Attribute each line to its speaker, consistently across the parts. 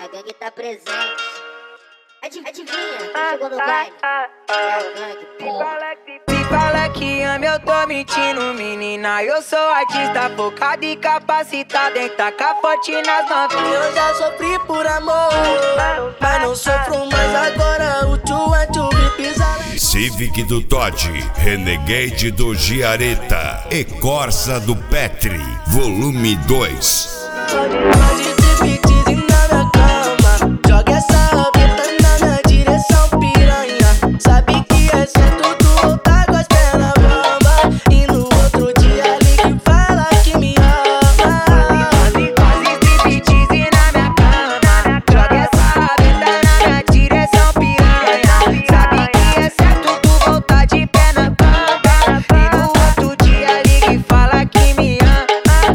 Speaker 1: A gangue tá presente. Adivinha, quem chegou no baile? É a gangue, porra.
Speaker 2: Se fala que ama, eu tô mentindo, menina. Eu sou artista focado e capacitado em tacar forte nas novinhas.
Speaker 3: Eu já sofri por amor, mas não sofro mais agora. O tchu me pisa.
Speaker 4: Civic do Todd, Renegade do Giareta e Corsa do Petri, volume 2.
Speaker 3: Pode striptease na minha cama, joga essa rabeta na minha direção, piranha. Sabe que é certo tu voltar com as pernas bamba, e no outro dia liga e fala que me ama.
Speaker 2: Pode striptease na minha cama, joga essa rabeta na minha direção, piranha. Sabe que é certo tu voltar de pé na cama, e no outro dia liga e fala que me ama.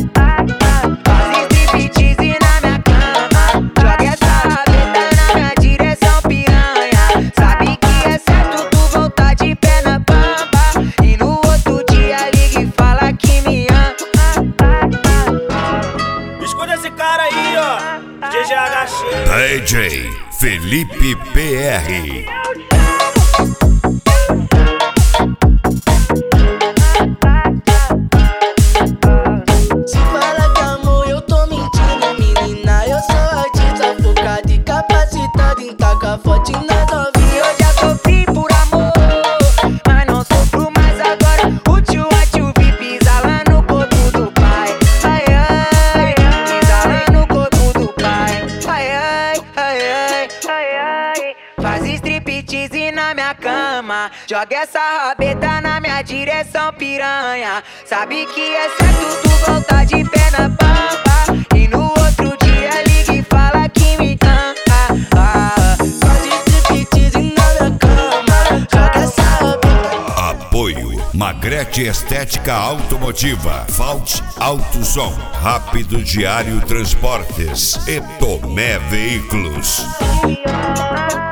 Speaker 4: DJ Felipe PR.
Speaker 3: Se fala que amor, eu tô mentindo, menina. Eu sou artista focado e capacitado em tacar forte nas novinhas.
Speaker 2: Eu já sofri por amor, mas não sofro mais agora. O tchu vi pisar lá no corpo do pai. Ai, ai, pisar lá no corpo do pai. Ai, ai, ai, ai, ai, ai. Faz striptease na minha cama, joga essa rabeta na minha direção, piranha. Sabe que é certo tu voltar de pé na pampa, e no outro dia liga e fala que me ama.
Speaker 3: Faz striptease na minha cama, joga essa rabeta.
Speaker 4: Apoio Magrete Estética Automotiva, Fault Auto Som, Rápido Diário Transportes e Tomé Veículos.
Speaker 3: Me ama.